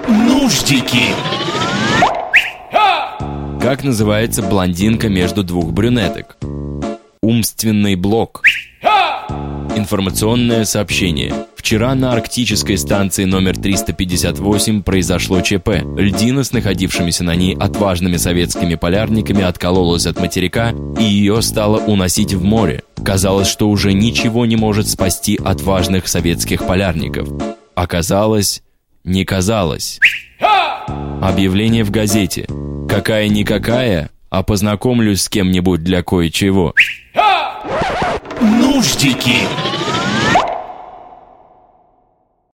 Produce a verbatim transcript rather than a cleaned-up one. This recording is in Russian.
Нуждики. Как называется блондинка между двух брюнеток? Умственный блок. Информационное сообщение. Вчера на арктической станции номер триста пятьдесят восемь произошло ЧП. Льдина с находившимися на ней отважными советскими полярниками откололась от материка, и ее стало уносить в море. Казалось, что уже ничего не может спасти отважных советских полярников. Оказалось, не казалось. Объявление в газете. Какая-никакая, а познакомлюсь с кем-нибудь для кое-чего. Нуждики.